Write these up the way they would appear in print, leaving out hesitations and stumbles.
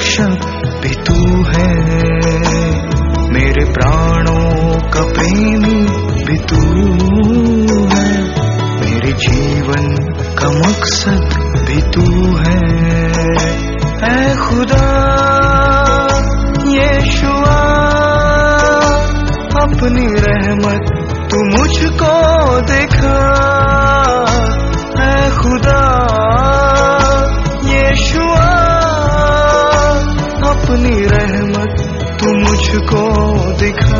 रक्षक भी तू है, मेरे प्राणों का प्रेमी भी तू है, मेरे जीवन का मकसद भी तू है। ऐ खुदा यीशुआ, अपनी रहमत तू मुझको दिखा। ऐ खुदा यीशुआ, अपनी रहमत तू मुझको दिखा।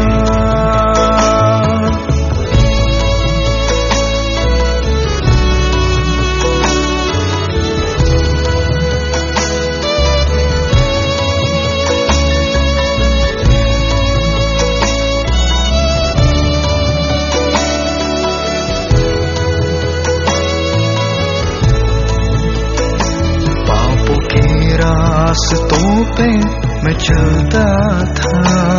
रास्तों पे मैं चलता था,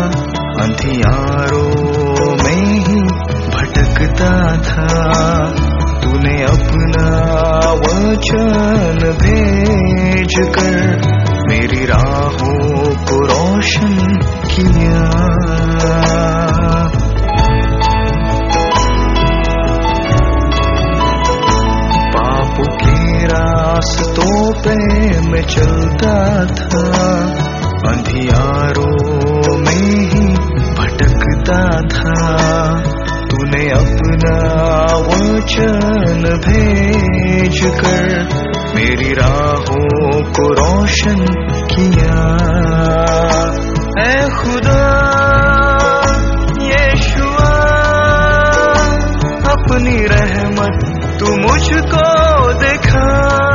अंधियारों में ही भटकता था, तूने अपना वचन भेज कर मेरी राहों को रोशन किया। पापों के रास्तों पे मैं चलता था, अंधियारों में ही भटकता था, तूने अपना वचन भेज कर मेरी राहों को रोशन किया। ऐ खुदा यीशुआ, अपनी रहमत तू मुझको दिखा।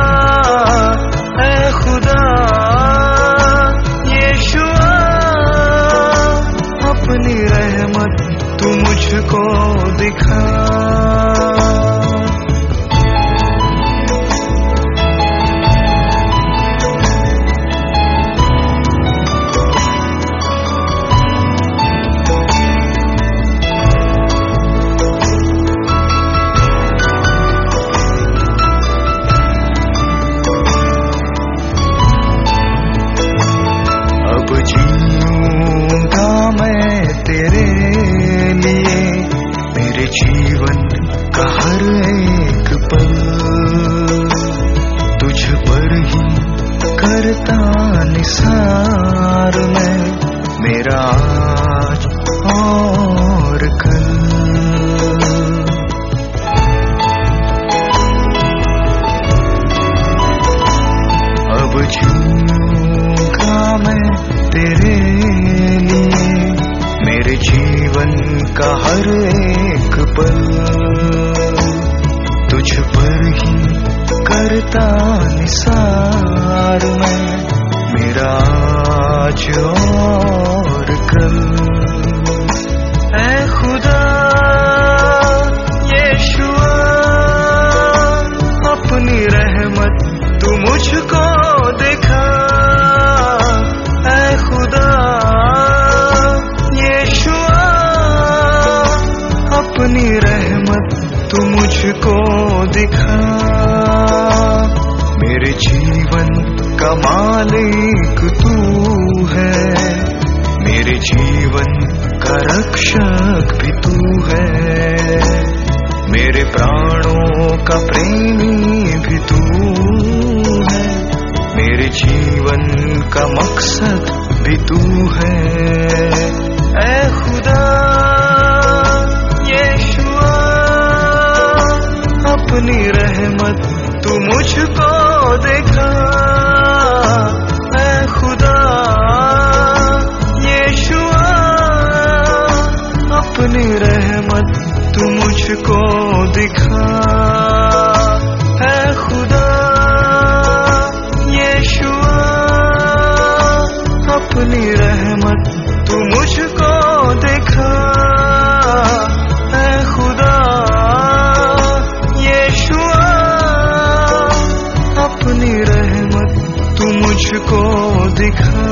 ऐ खुदा यीशुआ, अपनी रहमत तू मुझको दिखा। जीवन का हर एक पल तुझ पर ही करता निसार मैं, मेरा आज और कल। अब जीऊंगा मैं तेरे लिए, मेरे जीवन का हर एक पल तुझ पर ही करता निसार मैं, मेरा आज और कल। ऐ खुदा यीशुआ, अपनी रहमत तू मुझको दिखा। ऐ खुदा यीशुआ, अपनी रहमत तू मुझको दिखा। मेरे जीवन का मालिक तू है, मेरे जीवन का रक्षक भी तू है, मेरे प्राणों का प्रेमी भी तू है, मेरे जीवन का मकसद भी तू है। ऐ खुदा यीशुआ, अपनी रहमत तू मुझको दिखा। ऐ खुदा यीशुआ, अपनी रहमत तू मुझको दिखा। ऐ खुदा यीशुआ, अपनी रहमत तू मुझको दिखा। ऐ खुदा यीशुआ, अपनी रहमत तू मुझको दिखा।